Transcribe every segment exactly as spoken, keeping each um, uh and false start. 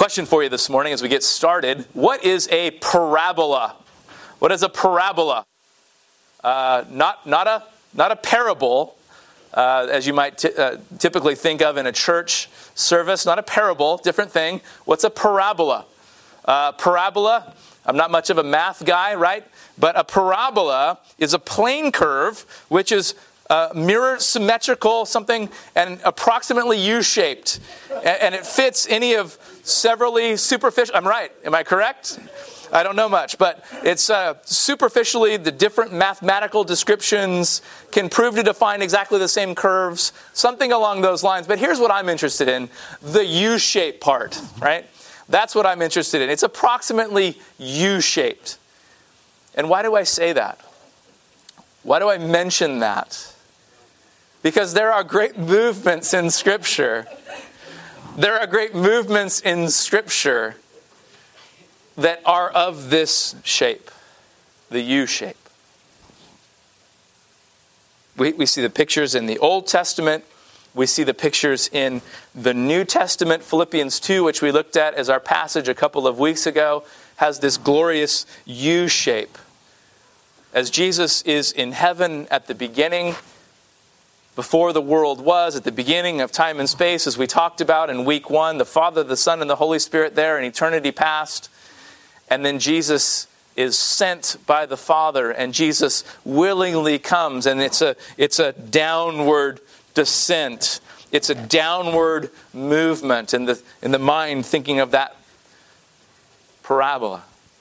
Question for you this morning as we get started. What is a parabola? What is a parabola? Uh, not, not, a, not a parable, uh, as you might t- uh, typically think of in a church service. Not a parable, different thing. What's a parabola? Uh, parabola, I'm not much of a math guy, right? But a parabola is a plane curve, which is Uh, mirror symmetrical, something, and approximately U-shaped. And, and it fits any of severally superficial... I'm right. Am I correct? I don't know much. But it's uh, superficially, the different mathematical descriptions can prove to define exactly the same curves. Something along those lines. But here's what I'm interested in. The U-shaped part, right? That's what I'm interested in. It's approximately U-shaped. And why do I say that? Why do I mention that? Because there are great movements in Scripture. There are great movements in Scripture that are of this shape, the U shape. We, we see the pictures in the Old Testament. We see the pictures in the New Testament. Philippians two, which we looked at as our passage a couple of weeks ago, has this glorious U shape. As Jesus is in heaven at the beginning, before the world was, at the beginning of time and space, as we talked about in week one, the Father, the Son, and the Holy Spirit there in eternity past. And then Jesus is sent by the Father, and Jesus willingly comes, and it's a, it's a downward descent. It's a downward movement in the, in the mind, thinking of that parabola.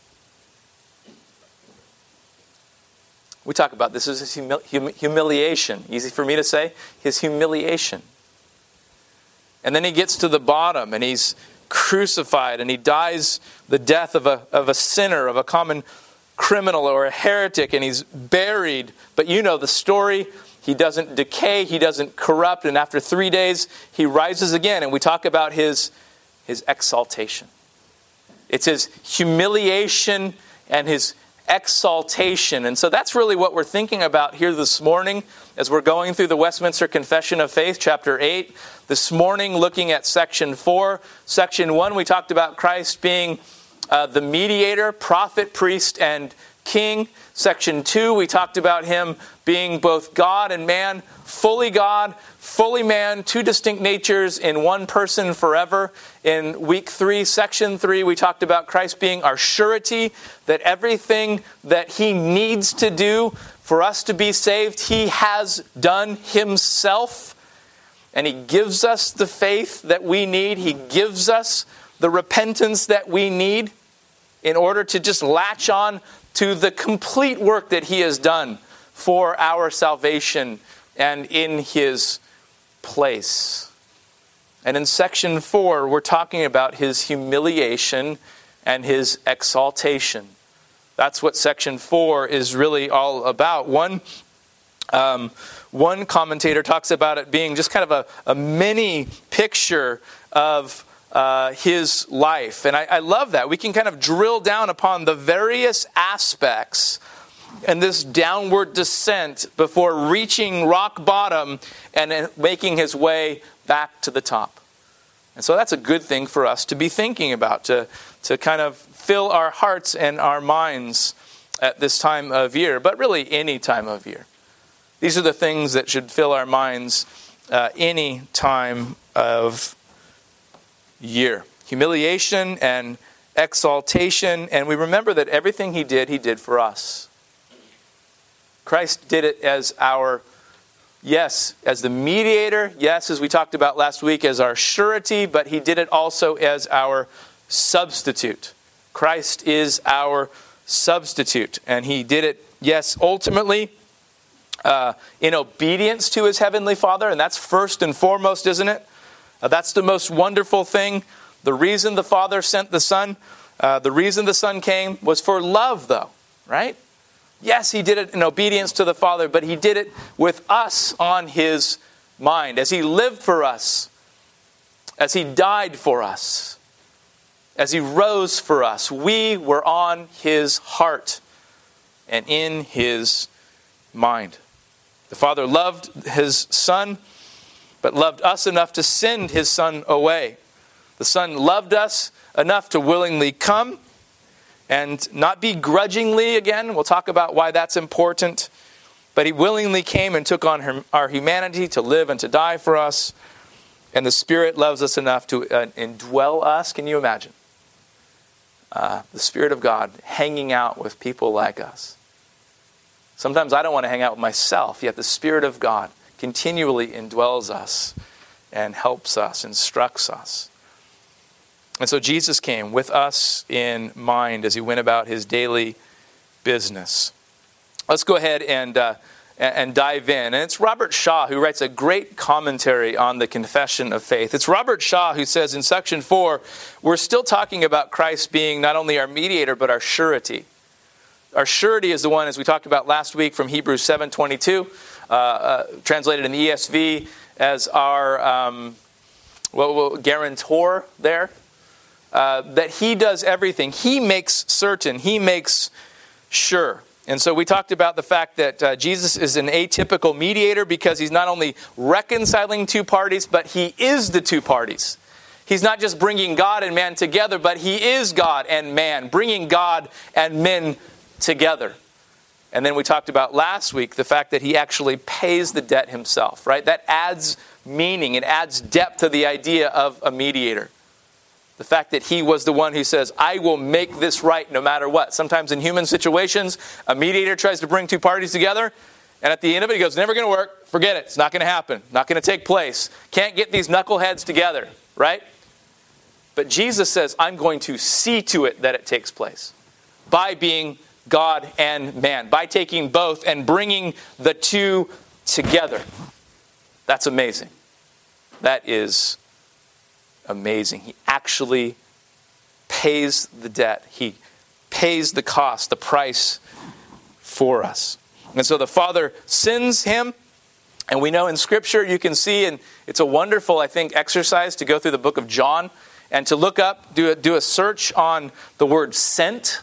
We talk about this as his humi- humiliation. Easy for me to say. His humiliation. And then he gets to the bottom and he's crucified and he dies the death of a, of a sinner, of a common criminal or a heretic, and he's buried. But you know the story. He doesn't decay. He doesn't corrupt. And after three days, he rises again. And we talk about his, his exaltation. It's his humiliation and his exaltation. And so that's really what we're thinking about here this morning as we're going through the Westminster Confession of Faith, chapter eight. This morning, looking at section four. Section one, we talked about Christ being uh, the mediator, prophet, priest, and king. Section two, we talked about him being both God and man, fully God, fully man, two distinct natures in one person forever. In week three, section three, we talked about Christ being our surety, that everything that he needs to do for us to be saved, he has done himself. And he gives us the faith that we need. He gives us the repentance that we need in order to just latch on to the complete work that he has done for our salvation and in his place. And in section four, we're talking about his humiliation and his exaltation. That's what section four is really all about. One, um, one commentator talks about it being just kind of a, a mini picture of Uh, his life. And I, I love that. We can kind of drill down upon the various aspects and this downward descent before reaching rock bottom and then making his way back to the top. And so that's a good thing for us to be thinking about, to, to kind of fill our hearts and our minds at this time of year, but really any time of year. These are the things that should fill our minds uh, any time of year. Humiliation and exaltation. And we remember that everything he did, he did for us. Christ did it as our, yes, as the mediator. Yes, as we talked about last week, as our surety. But he did it also as our substitute. Christ is our substitute. And he did it, yes, ultimately uh, in obedience to his heavenly Father. And that's first and foremost, isn't it? Uh, that's the most wonderful thing. The reason the Father sent the Son, uh, the reason the Son came was for love, though, right? Yes, he did it in obedience to the Father, but he did it with us on his mind. As he lived for us, as he died for us, as he rose for us, we were on his heart and in his mind. The Father loved his Son, but loved us enough to send his Son away. The Son loved us enough to willingly come and not begrudgingly, again, we'll talk about why that's important, but he willingly came and took on her, our humanity to live and to die for us. And the Spirit loves us enough to uh, indwell us. Can you imagine? Uh, the Spirit of God hanging out with people like us. Sometimes I don't want to hang out with myself, yet the Spirit of God continually indwells us and helps us, instructs us. And so Jesus came with us in mind as he went about his daily business. Let's go ahead and uh, and dive in. And it's Robert Shaw who writes a great commentary on the Confession of Faith. It's Robert Shaw who says in section four, we're still talking about Christ being not only our mediator, but our surety. Our surety is the one, as we talked about last week, from Hebrews seven twenty-two, uh, uh, translated in the E S V as our um, well, well, guarantor there. Uh, that he does everything. He makes certain. He makes sure. And so we talked about the fact that uh, Jesus is an atypical mediator because he's not only reconciling two parties, but he is the two parties. He's not just bringing God and man together, but he is God and man, bringing God and men together. And then we talked about last week the fact that he actually pays the debt himself, right? That adds meaning. It adds depth to the idea of a mediator. The fact that he was the one who says, I will make this right no matter what. Sometimes in human situations, a mediator tries to bring two parties together, and at the end of it, he goes, never going to work. Forget it. It's not going to happen. Not going to take place. Can't get these knuckleheads together, right? But Jesus says, I'm going to see to it that it takes place by being God and man, by taking both and bringing the two together. That's amazing. That is amazing. He actually pays the debt. He pays the cost, the price for us. And so the Father sends him. And we know in Scripture you can see, and it's a wonderful, I think, exercise to go through the book of John and to look up, do a, do a search on the word sent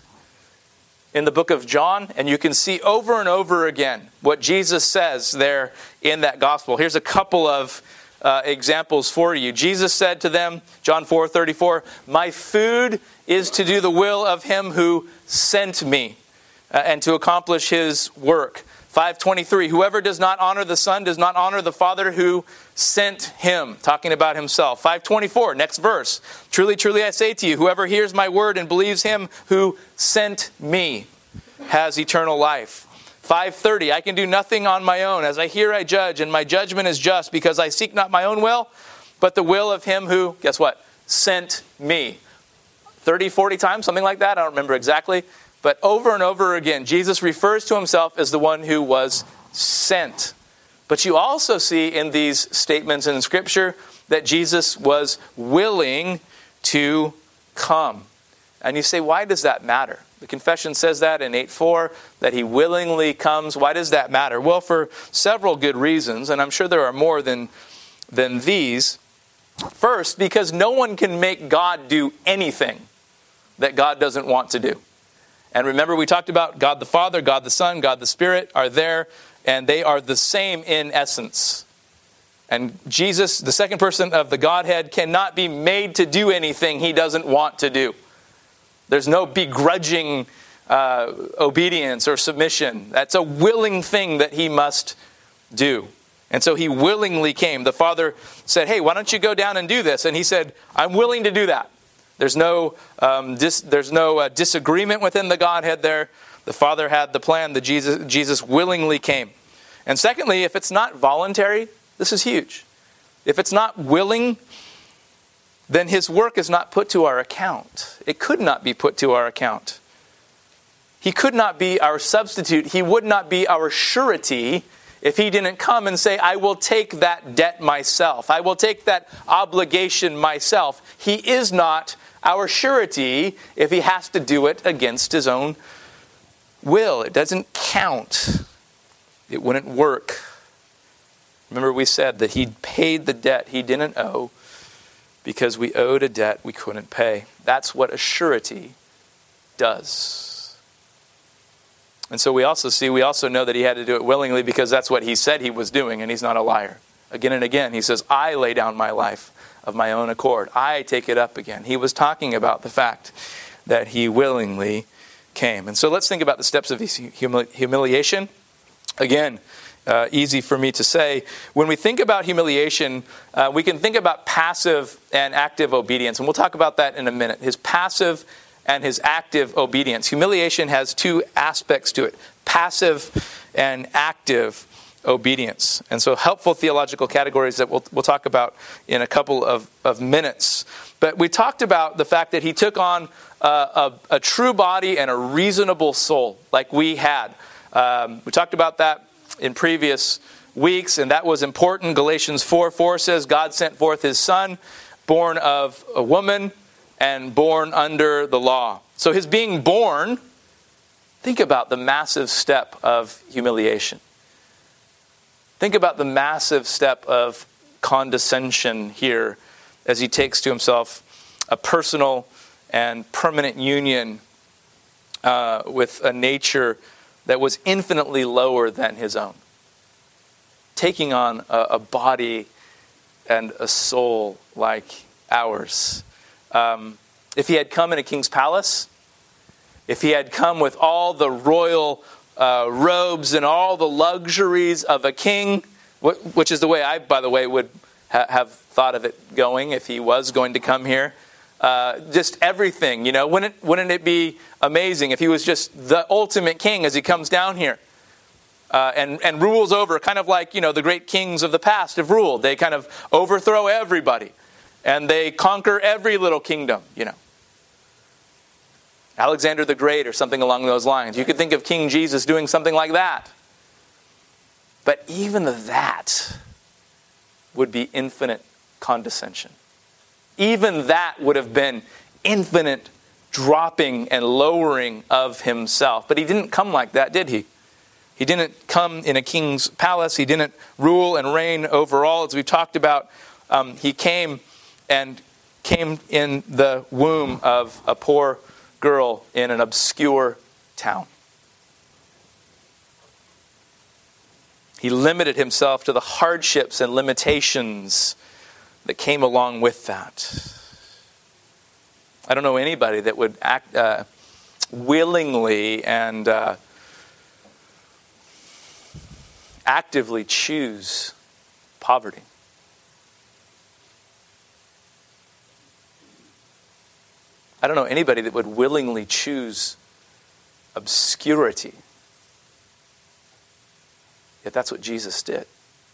in the book of John. And you can see over and over again what Jesus says there in that gospel. Here's a couple of Uh, examples for you. Jesus said to them, John four thirty-four, my food is to do the will of him who sent me uh, and to accomplish his work. five twenty-three, whoever does not honor the Son does not honor the Father who sent him, talking about himself. five twenty-four, next verse, truly, truly I say to you, whoever hears my word and believes him who sent me has eternal life. five thirty, I can do nothing on my own. As I hear, I judge, and my judgment is just, because I seek not my own will, but the will of him who, guess what, sent me. thirty, forty times, something like that. I don't remember exactly. But over and over again, Jesus refers to himself as the one who was sent. But you also see in these statements in Scripture that Jesus was willing to come. And you say, why does that matter? The confession says that in eight four, that he willingly comes. Why does that matter? Well, for several good reasons, and I'm sure there are more than, than these. First, because no one can make God do anything that God doesn't want to do. And remember, we talked about God the Father, God the Son, God the Spirit are there, and they are the same in essence. And Jesus, the second person of the Godhead, cannot be made to do anything he doesn't want to do. There's no begrudging uh, obedience or submission. That's a willing thing that he must do. And so he willingly came. The Father said, hey, why don't you go down and do this? And he said, I'm willing to do that. There's no, um, dis- there's no uh, disagreement within the Godhead there. The Father had the plan. The Jesus, Jesus willingly came. And secondly, if it's not voluntary, this is huge. If it's not willing, then his work is not put to our account. It could not be put to our account. He could not be our substitute. He would not be our surety if he didn't come and say, I will take that debt myself. I will take that obligation myself. He is not our surety if he has to do it against his own will. It doesn't count. It wouldn't work. Remember, we said that he paid the debt he didn't owe, because we owed a debt we couldn't pay. That's what a surety does. And so we also see, we also know that he had to do it willingly because that's what he said he was doing, and he's not a liar. Again and again, he says, I lay down my life. of my own accord. I take it up again. He was talking about the fact that he willingly came. And so let's think about the steps of his humili- humiliation. Again, uh, easy for me to say. When we think about humiliation, uh, we can think about passive and active obedience. And we'll talk about that in a minute. His passive and his active obedience. Humiliation has two aspects to it. Passive and active obedience. And so helpful theological categories that we'll, we'll talk about in a couple of, of minutes. But we talked about the fact that he took on uh, a, a true body and a reasonable soul like we had. Um, we talked about that in previous weeks, and that was important. Galatians four four says, God sent forth his son, born of a woman and born under the law. So his being born, think about the massive step of humiliation. Think about the massive step of condescension here as he takes to himself a personal and permanent union uh, with a nature that was infinitely lower than his own. Taking on a, a body and a soul like ours. Um, if he had come in a king's palace, if he had come with all the royal uh, robes and all the luxuries of a king, wh- which is the way I, by the way, would ha- have thought of it going if he was going to come here. Uh, just everything, you know, wouldn't, wouldn't it be amazing if he was just the ultimate king as he comes down here uh, and, and rules over, kind of like, you know, the great kings of the past have ruled. They kind of overthrow everybody and they conquer every little kingdom, you know. Alexander the Great or something along those lines. You could think of King Jesus doing something like that. But even that would be infinite condescension. Even that would have been infinite dropping and lowering of himself. But he didn't come like that, did he? He didn't come in a king's palace. He didn't rule and reign over all. As we've talked about, um, he came and came in the womb of a poor girl in an obscure town. He limited himself to the hardships and limitations that came along with that. I don't know anybody that would act uh, willingly and uh, actively choose poverty. I don't know anybody that would willingly choose obscurity. Yet that's what Jesus did.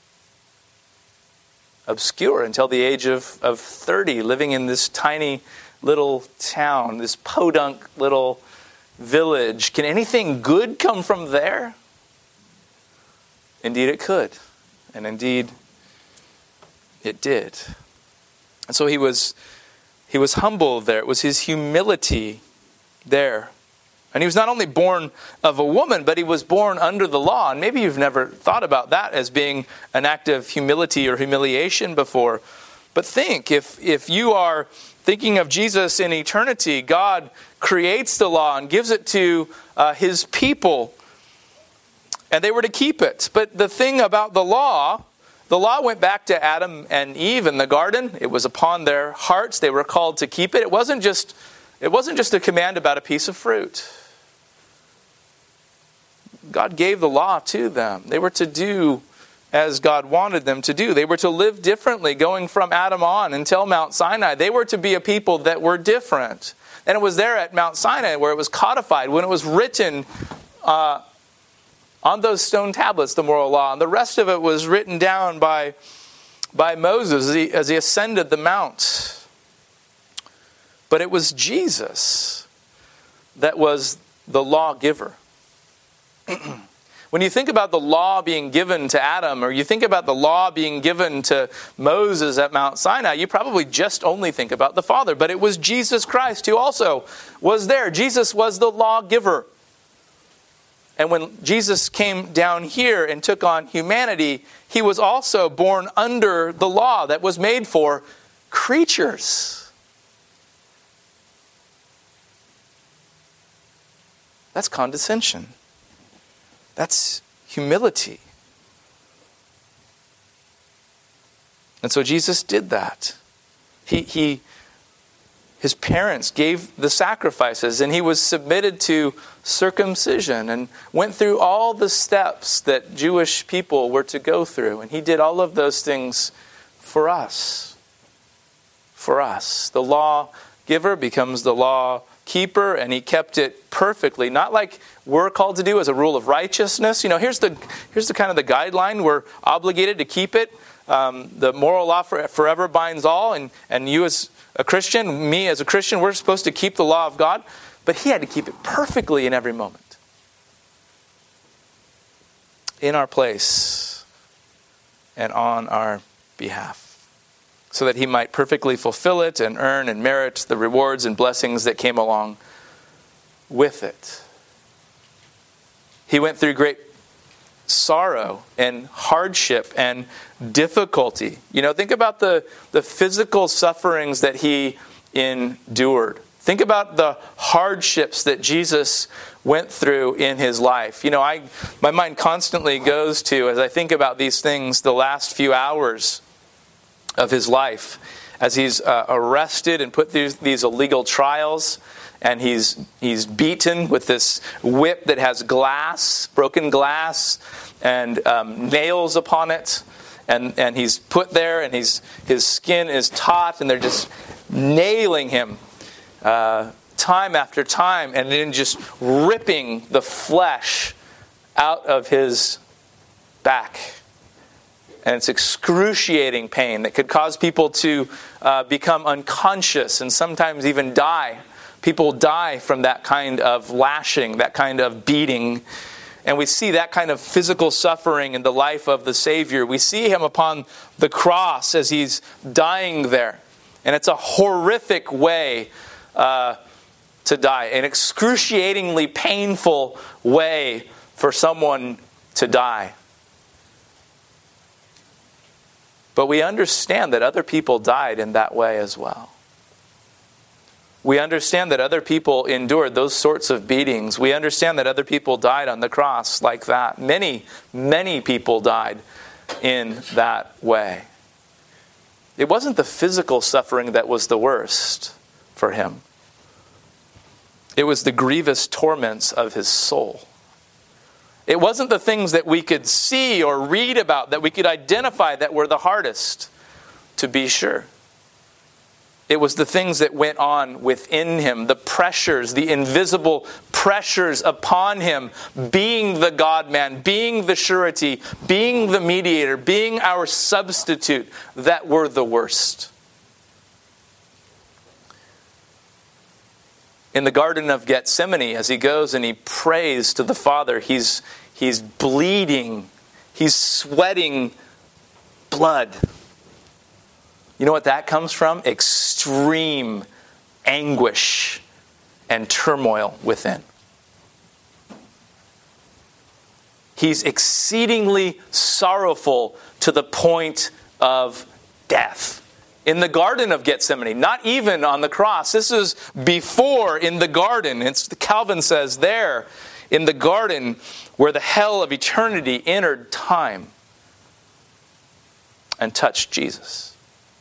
Obscure until the age of, of thirty, living in this tiny little town, this podunk little village. Can anything good come from there? Indeed it could. And indeed it did. And so he was he was humble there. It was his humility there. And he was not only born of a woman, but he was born under the law. And maybe you've never thought about that as being an act of humility or humiliation before. But think, if, if you are thinking of Jesus in eternity, God creates the law and gives it to uh, his people. And they were to keep it. But the thing about the law, the law went back to Adam and Eve in the garden. It was upon their hearts. They were called to keep it. It wasn't just, it wasn't just a command about a piece of fruit. God gave the law to them. They were to do as God wanted them to do. They were to live differently going from Adam on until Mount Sinai. They were to be a people that were different. And it was there at Mount Sinai where it was codified, when it was written uh, on those stone tablets, the moral law. And the rest of it was written down by, by Moses as he, as he ascended the mount. But it was Jesus that was the lawgiver. When you think about the law being given to Adam, or you think about the law being given to Moses at Mount Sinai, you probably just only think about the Father. But it was Jesus Christ who also was there. Jesus was the lawgiver. And when Jesus came down here and took on humanity, he was also born under the law that was made for creatures. That's condescension. That's humility. And so Jesus did that. He, he, his parents gave the sacrifices, and he was submitted to circumcision and went through all the steps that Jewish people were to go through. And he did all of those things for us. For us. The law giver becomes the law keeper, and he kept it perfectly. Not like we're called to do as a rule of righteousness. You know, here's the here's the kind of the guideline. We're obligated to keep it. Um, the moral law for, forever binds all, and, and you as a Christian, me as a Christian, we're supposed to keep the law of God. But he had to keep it perfectly in every moment. In our place and on our behalf. So that he might perfectly fulfill it and earn and merit the rewards and blessings that came along with it. He went through great sorrow and hardship and difficulty. You know, think about the, the physical sufferings that he endured. Think about the hardships that Jesus went through in his life. You know, I my mind constantly goes to, as I think about these things, the last few hours of his life, as he's uh, arrested and put through these illegal trials, and he's he's beaten with this whip that has glass, broken glass, and um, nails upon it, and and he's put there, and he's his skin is taut, and they're just nailing him uh, time after time, and then just ripping the flesh out of his back. And it's excruciating pain that could cause people to uh, become unconscious and sometimes even die. People die from that kind of lashing, that kind of beating. And we see that kind of physical suffering in the life of the Savior. We see him upon the cross as he's dying there. And it's a horrific way uh, to die. An excruciatingly painful way for someone to die. But we understand that other people died in that way as well. We understand that other people endured those sorts of beatings. We understand that other people died on the cross like that. Many, many people died in that way. It wasn't the physical suffering that was the worst for him. It was the grievous torments of his soul. It wasn't the things that we could see or read about, that we could identify, that were the hardest, to be sure. It was the things that went on within him, the pressures, the invisible pressures upon him, being the God-man, being the surety, being the mediator, being our substitute, that were the worst. In the Garden of Gethsemane, as he goes and he prays to the Father, he's, he's bleeding, he's sweating blood. You know what that comes from? Extreme anguish and turmoil within. He's exceedingly sorrowful to the point of death. In the Garden of Gethsemane, not even on the cross. This is before in the garden. It's Calvin says there, in the garden where the hell of eternity entered time and touched Jesus.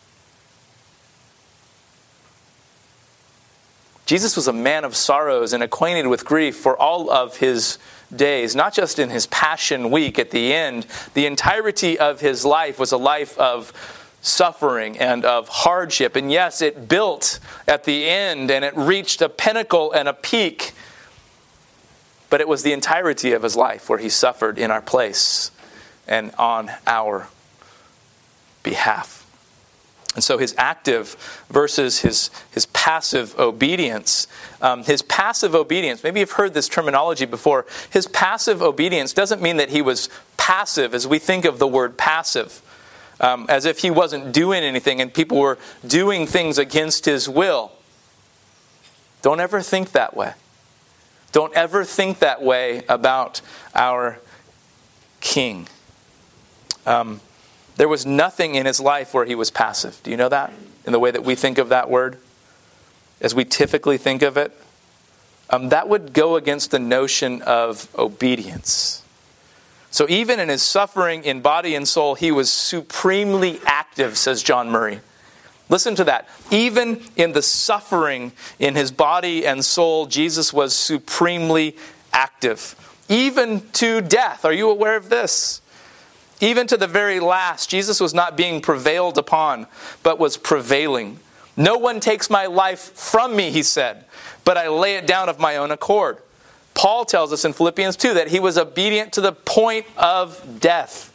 Jesus was a man of sorrows and acquainted with grief for all of his days, not just in his Passion Week at the end. The entirety of his life was a life of suffering and of hardship. And yes, it built at the end and it reached a pinnacle and a peak. But it was the entirety of his life where he suffered in our place and on our behalf. And so his active versus his, his passive obedience. Um, his passive obedience, maybe you've heard this terminology before. His passive obedience doesn't mean that he was passive as we think of the word passive. Um, as if he wasn't doing anything and people were doing things against his will. Don't ever think that way. Don't ever think that way about our King. Um, there was nothing in his life where he was passive. Do you know that? In the way that we think of that word? As we typically think of it? Um, that would go against the notion of obedience. So even in his suffering in body and soul, he was supremely active, says John Murray. Listen to that. Even in the suffering in his body and soul, Jesus was supremely active. Even to death. Are you aware of this? Even to the very last, Jesus was not being prevailed upon, but was prevailing. No one takes my life from me, he said, but I lay it down of my own accord. Paul tells us in Philippians two that he was obedient to the point of death.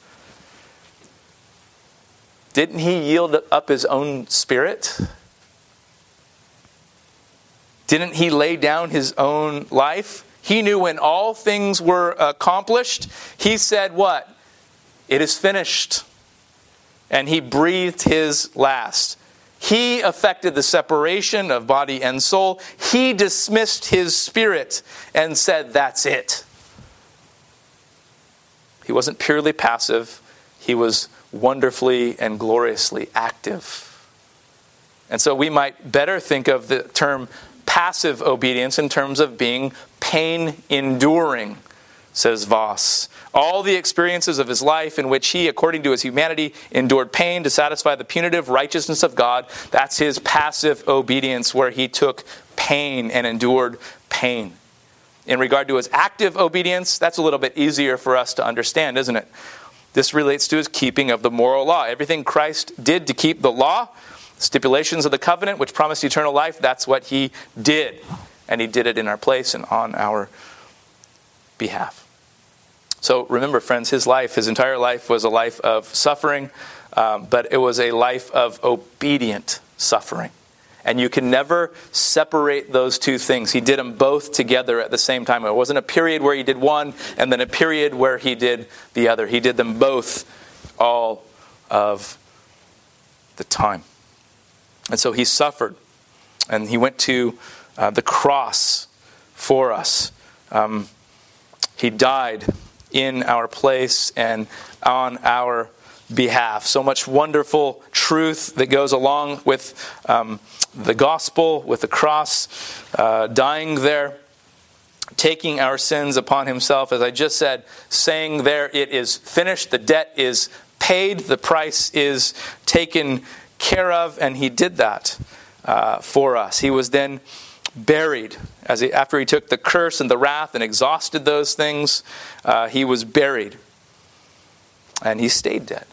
Didn't he yield up his own spirit? Didn't he lay down his own life? He knew when all things were accomplished, he said what? It is finished. And he breathed his last. He effected the separation of body and soul. He dismissed his spirit and said, that's it. He wasn't purely passive. He was wonderfully and gloriously active. And so we might better think of the term passive obedience in terms of being pain-enduring, says Voss. All the experiences of his life in which he, according to his humanity, endured pain to satisfy the punitive righteousness of God, that's his passive obedience, where he took pain and endured pain. In regard to his active obedience, that's a little bit easier for us to understand, isn't it? This relates to his keeping of the moral law. Everything Christ did to keep the law, stipulations of the covenant which promised eternal life, that's what he did. And he did it in our place and on our behalf. So remember, friends, his life, his entire life was a life of suffering, um, but it was a life of obedient suffering. And you can never separate those two things. He did them both together at the same time. It wasn't a period where he did one and then a period where he did the other. He did them both all of the time. And so he suffered. And he went to uh, the cross for us. Um, he died in our place and on our behalf. So much wonderful truth that goes along with um, the gospel, with the cross, uh, dying there, taking our sins upon himself. As I just said, saying there, it is finished. The debt is paid. The price is taken care of. And he did that uh, for us. He was then buried. As he, after he took the curse and the wrath and exhausted those things, uh, he was buried. And he stayed dead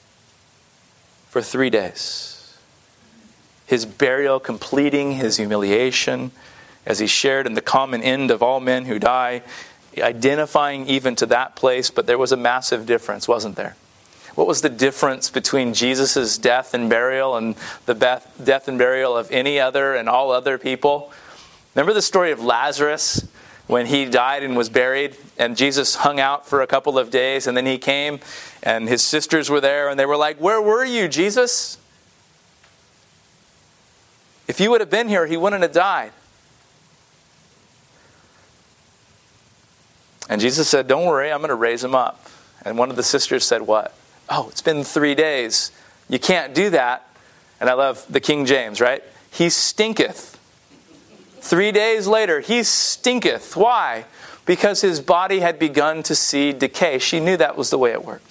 for three days. His burial completing his humiliation as he shared in the common end of all men who die, identifying even to that place. But there was a massive difference, wasn't there? What was the difference between Jesus' death and burial and the death and burial of any other and all other people? Remember the story of Lazarus when he died and was buried, and Jesus hung out for a couple of days, and then he came and his sisters were there and they were like, "Where were you, Jesus? If you would have been here, he wouldn't have died." And Jesus said, "Don't worry, I'm going to raise him up." And one of the sisters said, "What?" "Oh, it's been three days. You can't do that." And I love the King James, right? "He stinketh." Three days later, he stinketh. Why? Because his body had begun to see decay. She knew that was the way it worked.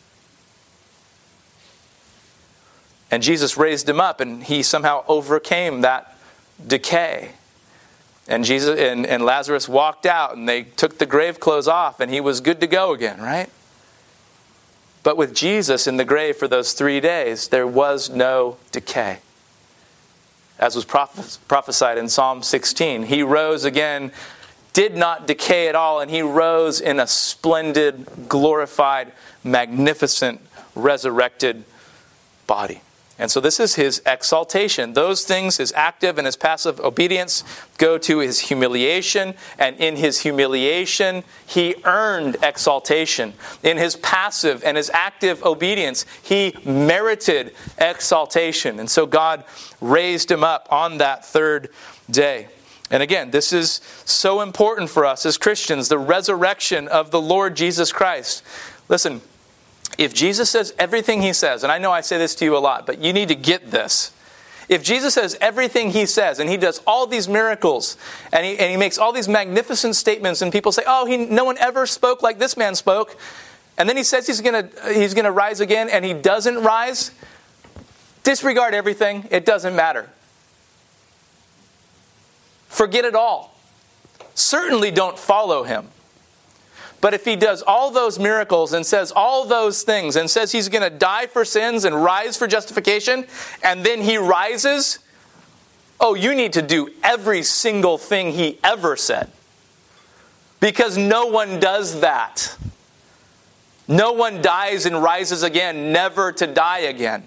And Jesus raised him up, and he somehow overcame that decay. And Jesus and, and Lazarus walked out, and they took the grave clothes off, and he was good to go again, right? But with Jesus in the grave for those three days, there was no decay. As was prophes- prophesied in Psalm sixteen, he rose again, did not decay at all, and he rose in a splendid, glorified, magnificent, resurrected body. And so this is his exaltation. Those things, his active and his passive obedience, go to his humiliation. And in his humiliation, he earned exaltation. In his passive and his active obedience, he merited exaltation. And so God raised him up on that third day. And again, this is so important for us as Christians, the resurrection of the Lord Jesus Christ. Listen, if Jesus says everything he says, and I know I say this to you a lot, but you need to get this. If Jesus says everything he says, and he does all these miracles, and he, and he makes all these magnificent statements, and people say, "Oh, he, no one ever spoke like this man spoke," and then he says he's going to he's going to rise again, and he doesn't rise, Disregard everything. It doesn't matter. Forget it all. Certainly don't follow him. But if he does all those miracles and says all those things and says he's going to die for sins and rise for justification, and then he rises, oh, you need to do every single thing he ever said. Because no one does that. No one dies and rises again, never to die again.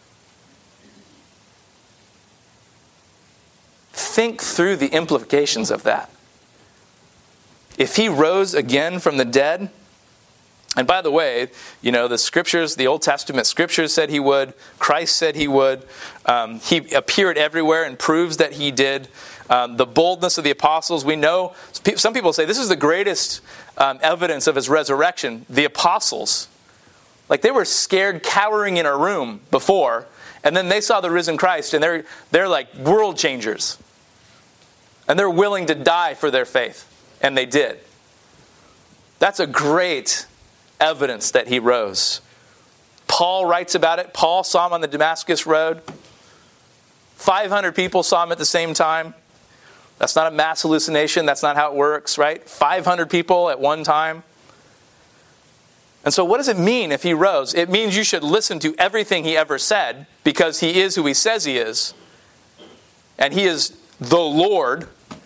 Think through the implications of that. If he rose again from the dead, and by the way, you know, the scriptures, the Old Testament scriptures said he would. Christ said he would. Um, he appeared everywhere and proves that he did. Um, the boldness of the apostles, we know. Some people say this is the greatest um, evidence of his resurrection. The apostles. Like they were scared, cowering in a room before, and then they saw the risen Christ, and they're they're like world changers. And they're willing to die for their faith. And they did. That's a great evidence that he rose. Paul writes about it. Paul saw him on the Damascus Road. five hundred people saw him at the same time. That's not a mass hallucination. That's not how it works, right? five hundred people at one time. And so what does it mean if he rose? It means you should listen to everything he ever said because he is who he says he is. And he is the Lord.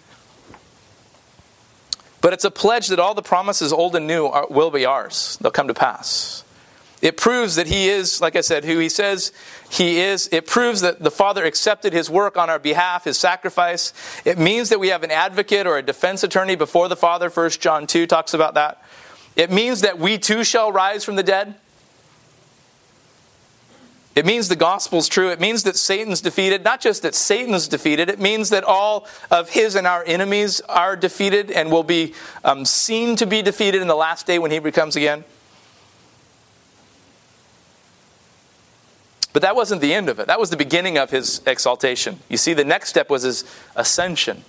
But it's a pledge that all the promises, old and new, are, will be ours. They'll come to pass. It proves that he is, like I said, who he says he is. It proves that the Father accepted his work on our behalf, his sacrifice. It means that we have an advocate or a defense attorney before the Father. First John two talks about that. It means that we too shall rise from the dead. It means the gospel's true. It means that Satan's defeated. Not just that Satan's defeated. It means that all of his and our enemies are defeated and will be um, seen to be defeated in the last day when he comes again. But that wasn't the end of it. That was the beginning of his exaltation. You see, the next step was his ascension.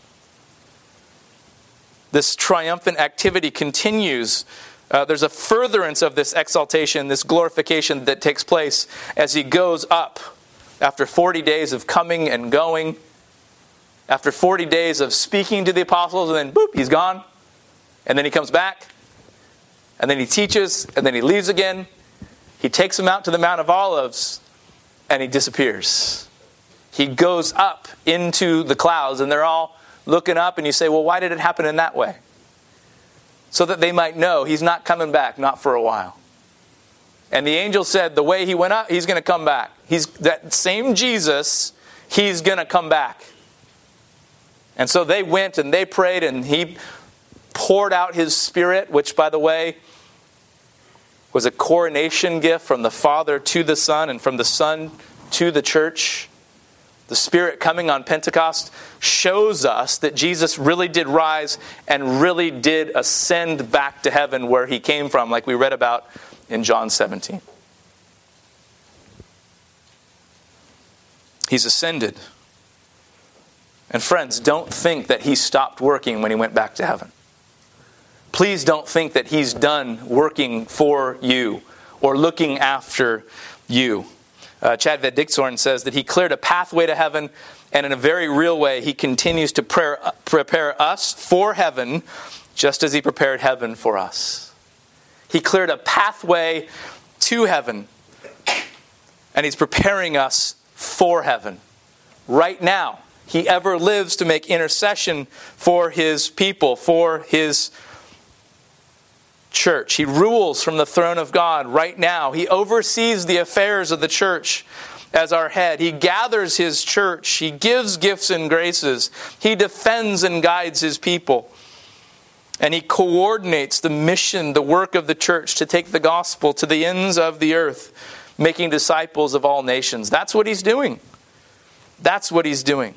This triumphant activity continues. Uh, there's a furtherance of this exaltation, this glorification that takes place as he goes up after forty days of coming and going, after forty days of speaking to the apostles, and then boop, he's gone. And then he comes back, and then he teaches, and then he leaves again. He takes them out to the Mount of Olives, and he disappears. He goes up into the clouds, and they're all looking up, and you say, well, why did it happen in that way? So that they might know he's not coming back, not for a while. And the angel said, the way he went up, he's going to come back. He's that same Jesus, he's going to come back. And so they went and they prayed and he poured out his Spirit, which, by the way, was a coronation gift from the Father to the Son and from the Son to the church. The Spirit coming on Pentecost shows us that Jesus really did rise and really did ascend back to heaven where he came from, like we read about in John seventeen. He's ascended. And friends, don't think that he stopped working when he went back to heaven. Please don't think that he's done working for you or looking after you. Uh, Chad Van Dixhorn says that he cleared a pathway to heaven, and in a very real way, he continues to prepare, prepare us for heaven, just as he prepared heaven for us. He cleared a pathway to heaven, and he's preparing us for heaven. Right now, he ever lives to make intercession for his people, for his church. He rules from the throne of God right now. He oversees the affairs of the church as our head. He gathers his church. He gives gifts and graces. He defends and guides his people. And he coordinates the mission, the work of the church to take the gospel to the ends of the earth, making disciples of all nations. That's what he's doing. That's what he's doing.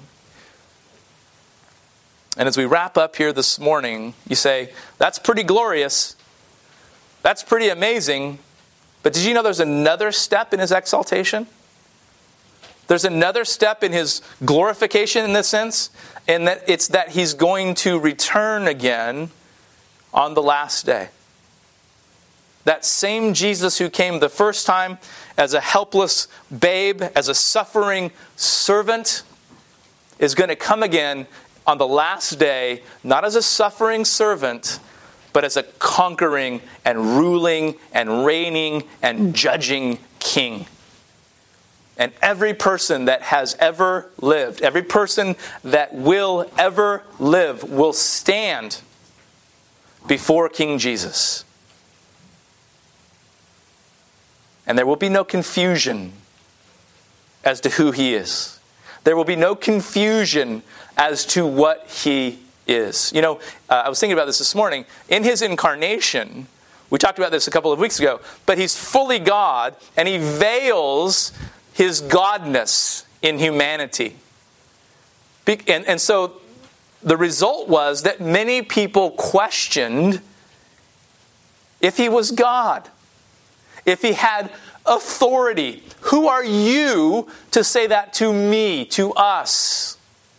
And as we wrap up here this morning, you say, that's pretty glorious. That's pretty amazing. But did you know there's another step in his exaltation? There's another step in his glorification in this sense, and that it's that he's going to return again on the last day. that same Jesus who came the first time as a helpless babe, as a suffering servant, is going to come again on the last day, not as a suffering servant, but as a conquering and ruling and reigning and judging king. And every person that has ever lived, every person that will ever live, will stand before King Jesus. And there will be no confusion as to who he is. There will be no confusion as to what he is. You know, uh, I was thinking about this this morning. In his incarnation, we talked about this a couple of weeks ago, but he's fully God, and he veils his godness in humanity. Be- and, and so the result was that many people questioned if he was God, if he had authority. Who are you to say that to me, to us?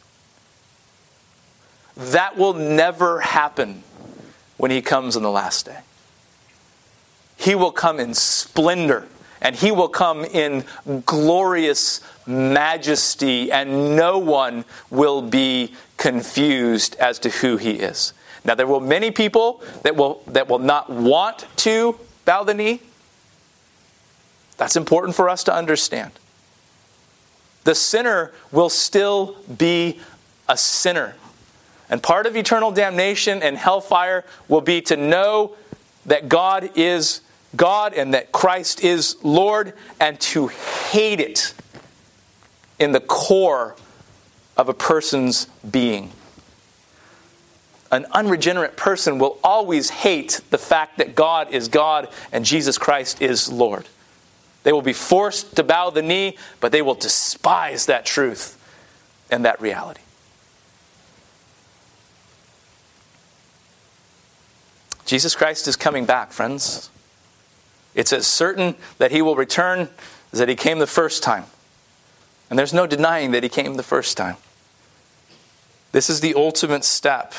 That will never happen when he comes in the last day. He will come in splendor, and he will come in glorious majesty, and no one will be confused as to who he is. Now, there will be many people that will that will not want to bow the knee. That's important for us to understand. The sinner will still be a sinner. And part of eternal damnation and hellfire will be to know that God is God and that Christ is Lord, and to hate it in the core of a person's being. An unregenerate person will always hate the fact that God is God and Jesus Christ is Lord. They will be forced to bow the knee, but they will despise that truth and that reality. Jesus Christ is coming back, friends. It's as certain that he will return as that he came the first time. And there's no denying that he came the first time. This is the ultimate step,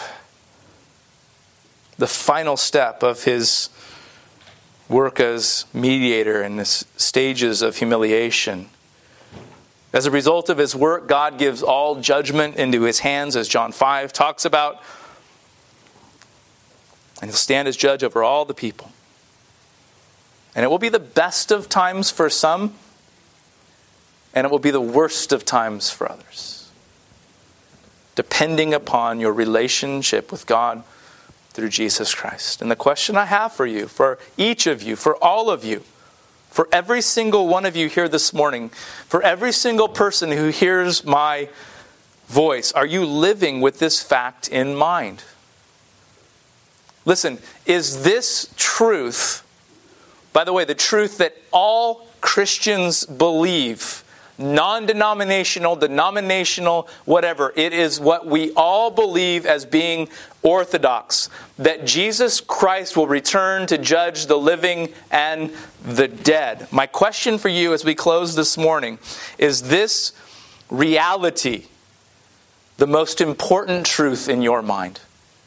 the final step of his work as mediator in the stages of humiliation. As a result of his work, God gives all judgment into his hands, as John five talks about. And he'll stand as judge over all the people. And it will be the best of times for some, and it will be the worst of times for others, depending upon your relationship with God through Jesus Christ. And the question I have for you, for each of you, for all of you, for every single one of you here this morning, for every single person who hears my voice, are you living with this fact in mind? Listen, is this truth, by the way, the truth that all Christians believe, non-denominational, denominational, whatever, it is what we all believe as being orthodox, that Jesus Christ will return to judge the living and the dead. My question for you as we close this morning, is this reality the most important truth in your mind?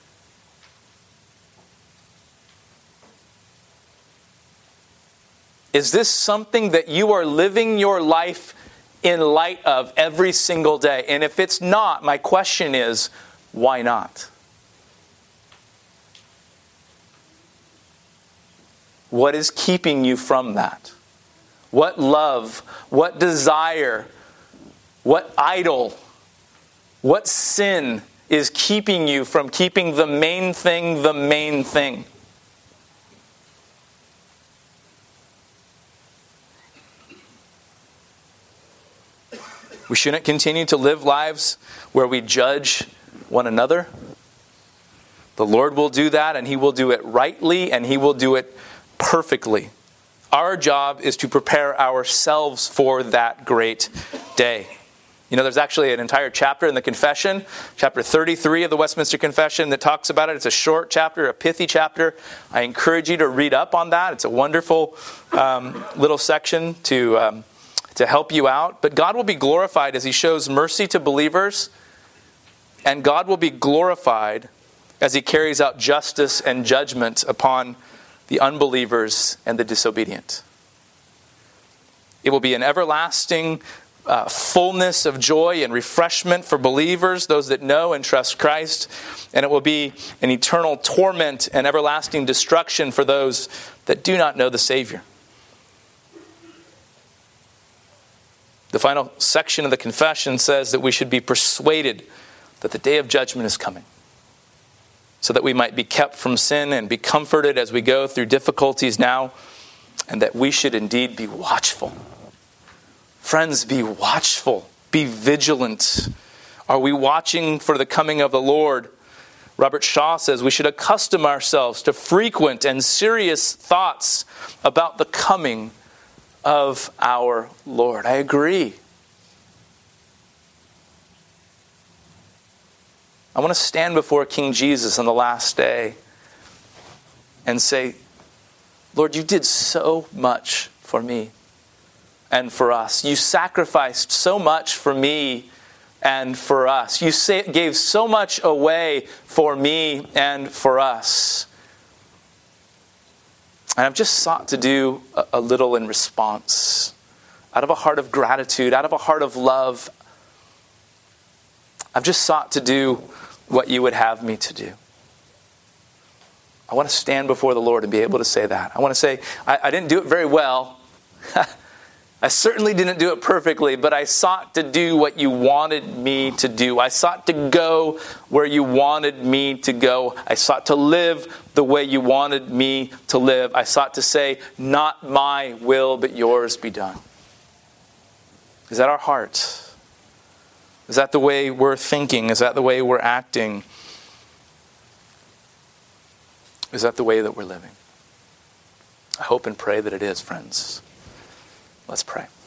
Is this something that you are living your life in light of every single day? And if it's not, my question is, why not? What is keeping you from that? What love, what desire, what idol, what sin is keeping you from keeping the main thing the main thing? We shouldn't continue to live lives where we judge one another. The Lord will do that, and he will do it rightly, and he will do it perfectly. Our job is to prepare ourselves for that great day. You know, there's actually an entire chapter in the Confession, chapter thirty-three of the Westminster Confession, that talks about it. It's a short chapter, a pithy chapter. I encourage you to read up on that. It's a wonderful um, little section to... Um, to help you out. But God will be glorified as he shows mercy to believers, and God will be glorified as he carries out justice and judgment upon the unbelievers and the disobedient. It will be an everlasting uh, fullness of joy and refreshment for believers, those that know and trust Christ. And it will be an eternal torment and everlasting destruction for those that do not know the Savior. The final section of the confession says that we should be persuaded that the day of judgment is coming, so that we might be kept from sin and be comforted as we go through difficulties now, and that we should indeed be watchful. Friends, be watchful. Be vigilant. Are we watching for the coming of the Lord? Robert Shaw says we should accustom ourselves to frequent and serious thoughts about the coming of our Lord. I agree. I want to stand before King Jesus on the last day and say, Lord, you did so much for me and for us. You sacrificed so much for me and for us. You gave so much away for me and for us. And I've just sought to do a little in response, out of a heart of gratitude, out of a heart of love. I've just sought to do what you would have me to do. I want to stand before the Lord and be able to say that. I want to say, I, I didn't do it very well. I certainly didn't do it perfectly, but I sought to do what you wanted me to do. I sought to go where you wanted me to go. I sought to live the way you wanted me to live. I sought to say, not my will, but yours be done. Is that our heart? Is that the way we're thinking? Is that the way we're acting? Is that the way that we're living? I hope and pray that it is, friends. Let's pray.